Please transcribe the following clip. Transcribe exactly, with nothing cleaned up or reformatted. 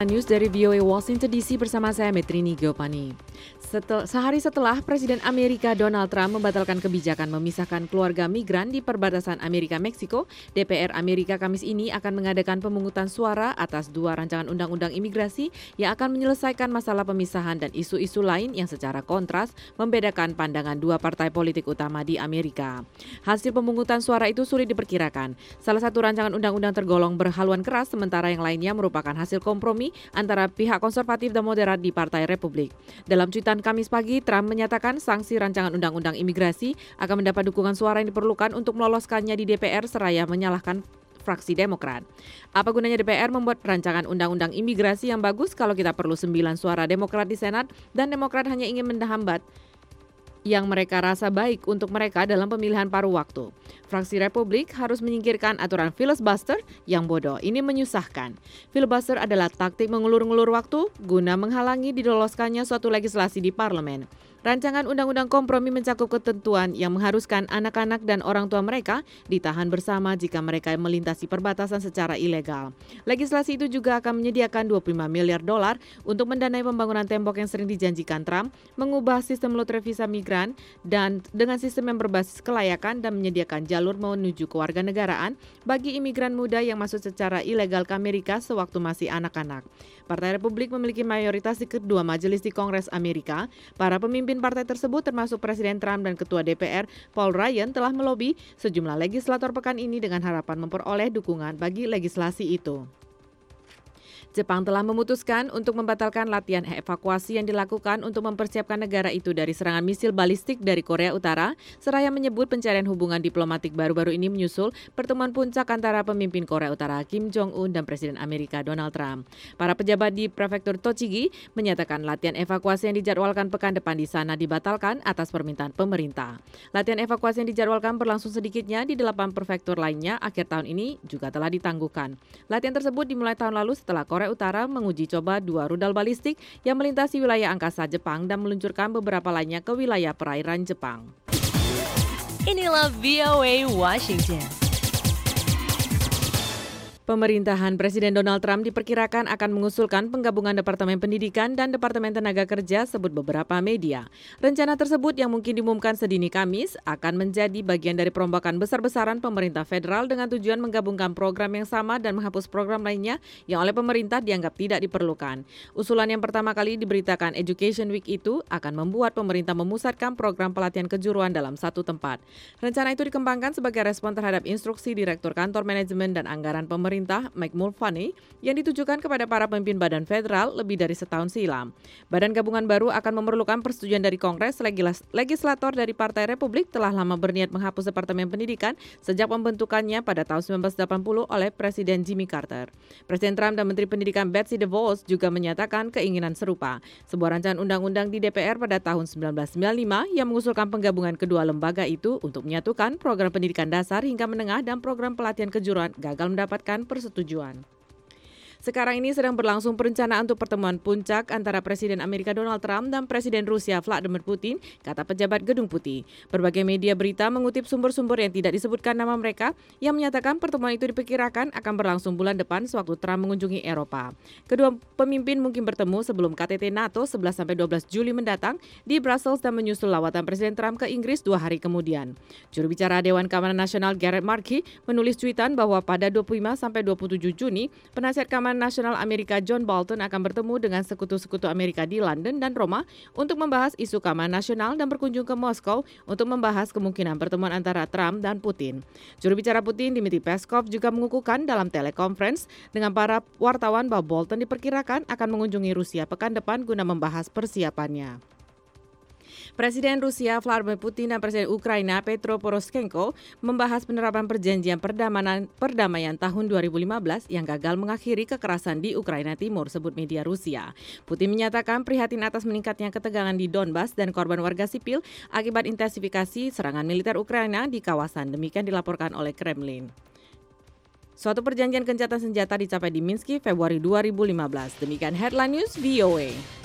News dari V O A Washington D C bersama saya Metrini Giopani. Setel, sehari setelah Presiden Amerika Donald Trump membatalkan kebijakan memisahkan keluarga migran di perbatasan Amerika-Meksiko, D P R Amerika Kamis ini akan mengadakan pemungutan suara atas dua rancangan undang-undang imigrasi yang akan menyelesaikan masalah pemisahan dan isu-isu lain yang secara kontras membedakan pandangan dua partai politik utama di Amerika. Hasil pemungutan suara itu sulit diperkirakan. Salah satu rancangan undang-undang tergolong berhaluan keras, sementara yang lainnya merupakan hasil kompromi antara pihak konservatif dan moderat di Partai Republik. Dalam cuitan Kamis pagi, Trump menyatakan sanksi rancangan undang-undang imigrasi akan mendapat dukungan suara yang diperlukan untuk meloloskannya di D P R seraya menyalahkan fraksi Demokrat. Apa gunanya D P R membuat rancangan undang-undang imigrasi yang bagus kalau kita perlu sembilan suara Demokrat di Senat dan Demokrat hanya ingin menghambat yang mereka rasa baik untuk mereka dalam pemilihan paruh waktu. Fraksi Republik harus menyingkirkan aturan filibuster yang bodoh. Ini menyusahkan. Filibuster adalah taktik mengulur-ngulur waktu guna menghalangi diloloskannya suatu legislasi di parlemen. Rancangan undang-undang kompromi mencakup ketentuan yang mengharuskan anak-anak dan orang tua mereka ditahan bersama jika mereka melintasi perbatasan secara ilegal. Legislasi itu juga akan menyediakan dua puluh lima miliar dolar untuk mendanai pembangunan tembok yang sering dijanjikan Trump, mengubah sistem lotre visa migran dan dengan sistem yang berbasis kelayakan dan menyediakan jalur menuju kewarganegaraan bagi imigran muda yang masuk secara ilegal ke Amerika sewaktu masih anak-anak. Partai Republik memiliki mayoritas di kedua majelis di Kongres Amerika. Para pemimpin partai tersebut termasuk Presiden Trump dan Ketua D P R Paul Ryan telah melobi sejumlah legislator pekan ini dengan harapan memperoleh dukungan bagi legislasi itu. Jepang telah memutuskan untuk membatalkan latihan evakuasi yang dilakukan untuk mempersiapkan negara itu dari serangan misil balistik dari Korea Utara, seraya menyebut pencarian hubungan diplomatik baru-baru ini menyusul pertemuan puncak antara pemimpin Korea Utara Kim Jong-un dan Presiden Amerika Donald Trump. Para pejabat di Prefektur Tochigi menyatakan latihan evakuasi yang dijadwalkan pekan depan di sana dibatalkan atas permintaan pemerintah. Latihan evakuasi yang dijadwalkan berlangsung sedikitnya di delapan prefektur lainnya akhir tahun ini juga telah ditangguhkan. Latihan tersebut dimulai tahun lalu setelah Korea Korea Utara menguji coba dua rudal balistik yang melintasi wilayah angkasa Jepang dan meluncurkan beberapa lainnya ke wilayah perairan Jepang. Inilah V O A Washington. Pemerintahan Presiden Donald Trump diperkirakan akan mengusulkan penggabungan Departemen Pendidikan dan Departemen Tenaga Kerja, sebut beberapa media. Rencana tersebut yang mungkin diumumkan sedini Kamis akan menjadi bagian dari perombakan besar-besaran pemerintah federal dengan tujuan menggabungkan program yang sama dan menghapus program lainnya yang oleh pemerintah dianggap tidak diperlukan. Usulan yang pertama kali diberitakan Education Week itu akan membuat pemerintah memusatkan program pelatihan kejuruan dalam satu tempat. Rencana itu dikembangkan sebagai respon terhadap instruksi Direktur Kantor Manajemen dan Anggaran Pemerintah Mike Mulvaney yang ditujukan kepada para pemimpin badan federal lebih dari setahun silam. Badan gabungan baru akan memerlukan persetujuan dari Kongres. Legislator dari Partai Republik telah lama berniat menghapus Departemen Pendidikan sejak pembentukannya pada tahun sembilan belas delapan puluh oleh Presiden Jimmy Carter. Presiden Trump dan Menteri Pendidikan Betsy DeVos juga menyatakan keinginan serupa. Sebuah rancangan undang-undang di D P R pada tahun sembilan belas sembilan puluh lima yang mengusulkan penggabungan kedua lembaga itu untuk menyatukan program pendidikan dasar hingga menengah dan program pelatihan kejuruan gagal mendapatkan persetujuan. Sekarang ini sedang berlangsung perencanaan untuk pertemuan puncak antara Presiden Amerika Donald Trump dan Presiden Rusia Vladimir Putin, kata pejabat Gedung Putih. Berbagai media berita mengutip sumber-sumber yang tidak disebutkan nama mereka yang menyatakan pertemuan itu diperkirakan akan berlangsung bulan depan sewaktu Trump mengunjungi Eropa. Kedua pemimpin mungkin bertemu sebelum K T T NATO sebelas sampai dua belas Juli mendatang di Brussels dan menyusul lawatan Presiden Trump ke Inggris dua hari kemudian. Juru bicara Dewan Keamanan Nasional Gareth Markey menulis cuitan bahwa pada dua puluh lima sampai dua puluh tujuh Juni, penasihat keamanan Nasional Amerika John Bolton akan bertemu dengan sekutu-sekutu Amerika di London dan Roma untuk membahas isu keamanan nasional dan berkunjung ke Moskow untuk membahas kemungkinan pertemuan antara Trump dan Putin. Juru bicara Putin, Dmitry Peskov, juga mengukuhkan dalam telekonferensi dengan para wartawan bahwa Bolton diperkirakan akan mengunjungi Rusia pekan depan guna membahas persiapannya. Presiden Rusia Vladimir Putin dan Presiden Ukraina Petro Poroshenko membahas penerapan perjanjian perdamaian, perdamaian tahun dua ribu lima belas yang gagal mengakhiri kekerasan di Ukraina Timur, sebut media Rusia. Putin menyatakan prihatin atas meningkatnya ketegangan di Donbas dan korban warga sipil akibat intensifikasi serangan militer Ukraina di kawasan, demikian dilaporkan oleh Kremlin. Suatu perjanjian gencatan senjata dicapai di Minsk Februari dua ribu lima belas. Demikian Headline News V O A.